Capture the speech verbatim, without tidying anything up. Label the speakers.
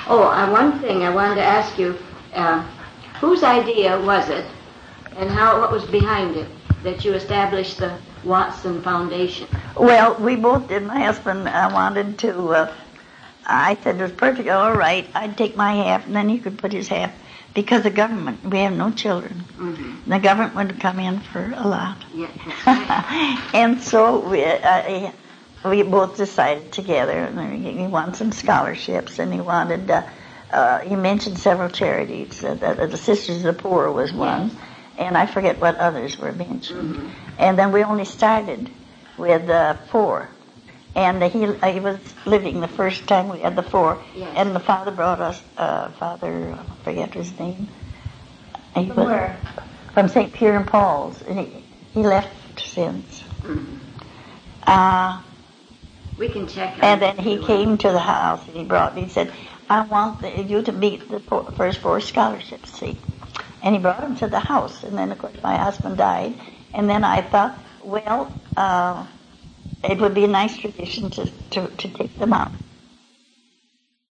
Speaker 1: Oh, uh, one thing I wanted to ask you, uh, whose idea was it, and how what was behind it, that you established the Watson Foundation?
Speaker 2: Well, we both did. My husband uh, wanted to, uh, I said it was perfect, all right, I'd take my half, and then he could put his half, because the government, we have no children, mm-hmm. the government would come in for a lot.
Speaker 1: Yeah, that's right.
Speaker 2: And so we, uh, we both decided together, and he wanted some scholarships, and he wanted, uh, uh, he mentioned several charities, uh, the, the Sisters of the Poor was one, yes. and I forget what others were mentioned. Mm-hmm. And then we only started with uh, four. And uh, he, uh, he was living the first time we had the four.
Speaker 1: Yes.
Speaker 2: And the father brought us, uh, Father, I forget his name. He
Speaker 1: From
Speaker 2: was,
Speaker 1: where?
Speaker 2: From Saint Pierre and Paul's. And he, he left since. Mm-hmm. Uh,
Speaker 1: we can check.
Speaker 2: And then he came to the house and he brought me, he said, I want the, you to meet the four, first four scholarships, see. And he brought them to the house. And then, of course, my husband died. And then I thought, well, uh, it would be a nice tradition to, to, to take them out.